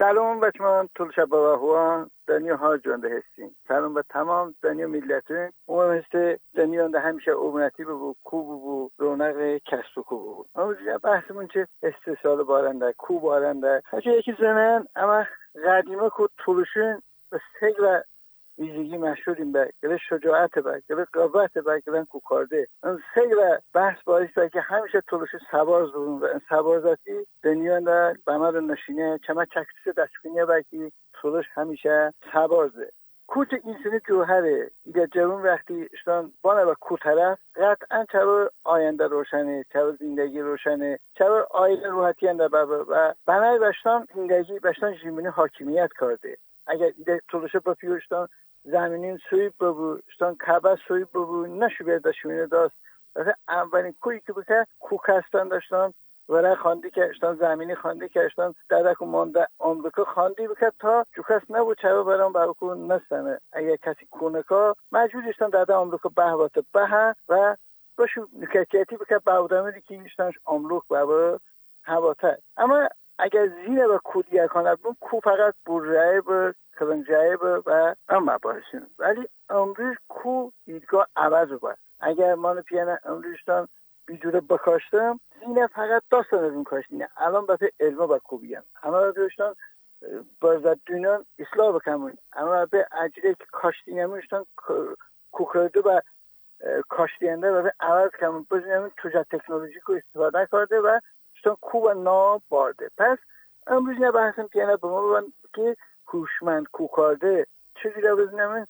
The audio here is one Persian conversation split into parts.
سلام بچه‌ها طول شب هوان دنیا ها جونده هستیم. سلام به تمام دنیا ملتون. هسته دنیا ده همیشه امنیتی بو کو بو رونق کسب و کو. اما بحثمون چه استثال بارنده کو بارنده. هرچی یکی زنن اما قدیما کو طولشون به سگل ویژگی مشهوریم به گله شجاعت به گله قوت به گله کوکارده اون سگل بحث باعث که همیشه طولش سوار زدون و این سوارزاتی دنیا در بمر نشینه چما چکتیس دستکنیه باکی طولش همیشه سوارزه کوت اینسانی جوهره ایده جوان وقتی اشتان بانه و کو طرف قطعا چه آینده روشنه چه زندگی روشنه چه آینده روحتی انده و بنای بشتان زندگی بشتان جیمونی حاکمیت کرده اگر ایده طولش با پیوشتان زمینین سوی ببو شتان کعبه سوی ببو نشو بیاد داشتونه داست مثلا اولین کوی که بکه کوکستان داشتن وره خاندی که اشتان زمینی خاندی که اشتان درک و مانده آمریکا خاندی بکه تا جوکست نبود چه برام برکو نستنه اگر کسی کونکا مجبور اشتان داده آمریکا بهوات به و باشو نکتیتی بکه باودمه که اشتانش آملوک به هواته اما اگر زینه و کودیه کنه بون کو فقط برجه به کلنجه و اما باشیم ولی امروز کو دیدگاه عوض بود اگر من پیانه امروزشتان بیجوره بکاشتم زینه فقط داستان از اون کاشتینه الان بطه علمه با کو بیم اما باشتان بازد دونان اصلاح بکنون اما به اجره که کاشتینه میشتان کو کرده و کاشتینده و عوض کنون بزنیم توجه تکنولوژی که استفاده کرده و شتان کو و نا بارده پس امروز نه بحثم پیانه به ما ببن که هوشمند کوکارده چیزی رو بزنیم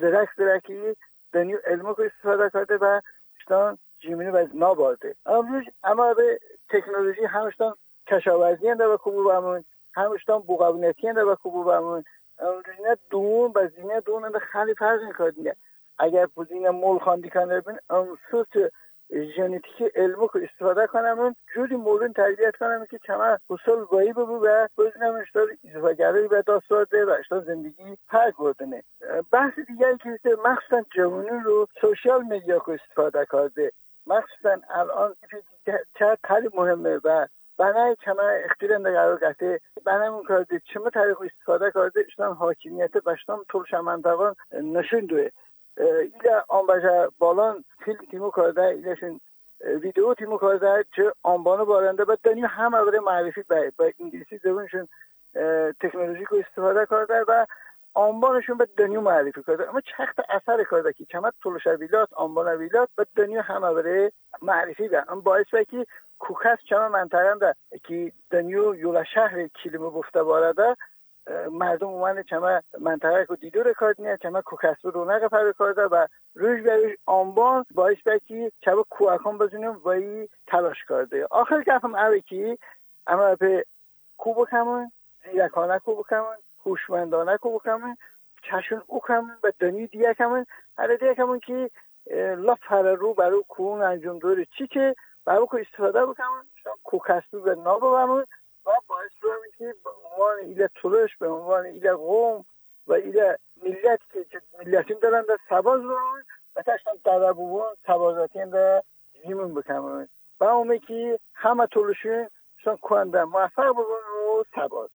زرکی دنیو علمو که استفاده کرده و شتان جیمینی و نابارده اما به تکنولوژی همشتان کشاورزی انده و کوبو بامون همشتان بوقابونتی انده و کوبو بامون امروز نه دون و زینه دون انده خیلی فرق میکردینه اگر بودینه مول خاندی کنه بین امسوس ژنتیکی علمو که استفاده کنم جوری مولون تربیت کنم که چما حصول بایی ببو و بزنم اشتار ایزوگرایی به دست آورده و اشتار زندگی پرک بردنه بحث دیگری که مخصوصا جوانون رو سوشیال مدیا که استفاده کرده مخصوصا الان چه خیلی مهمه و بنای چما اختیرنده قرار گرفته بنامون کرده چما طریق استفاده کرده اشتان حاکمیت بشتام طول شمندقان نشون دوه ایله آنباجه بالان فیلم تیمو کرده ایلهشون ویدیو تیمو کرده چه آنبانو بارنده باید دنیا هم اوله معرفی با انگلیسی زبانشون تکنولوژی که استفاده کرده و آنبانشون به دنیا معرفی کرده اما چخت اثر کرده که چمت طولش ویلات آنبان ویلات به دنیا هم اوله معرفی به اما باعث به که کوکس چما منطقه ده که دنیا یولا شهر کلمه گفته بارده مردم اومده چما منطقه کو دیدو رکاردینه چما کوکسب رونق پر کرده و روش به آنبان باعث بکی چما کوکان بزنیم و تلاش کرده آخر گفتم اولی که اما به کو بکنم زیرکانه کو بکنم هوشمندانه کو بکنم چشون او کنم و دنیا دیگه کنم هر دیگه کنم که لفر رو برای کون انجام دوره چی که برای کو استفاده بکنم کوکسب به نابوامون و باعث رو که به عنوان ایله طولش به عنوان ایله قوم و ایله ملت که ملتیم دارن در سباز رو و تشتن دربوان سبازاتی در زیمون بکنم و اومه که همه طولشون شان کنده موفق بگن و سباز